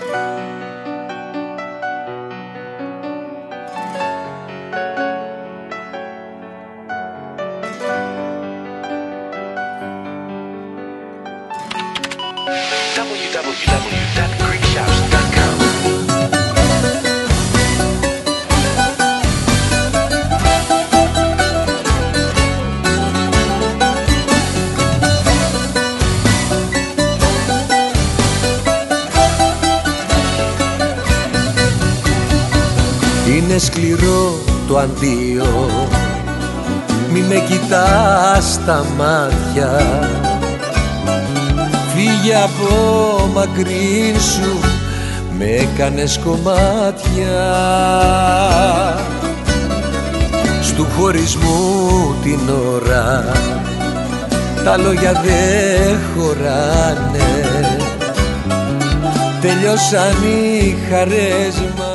www.greekshops.com. Είναι σκληρό το αντίο, μη με κοιτάς στα μάτια. Φύγε από μακρύν σου, με έκανες κομμάτια. Στου χωρισμού την ώρα τα λόγια δε χωράνε. Τελειώσαν οι χαρές μας.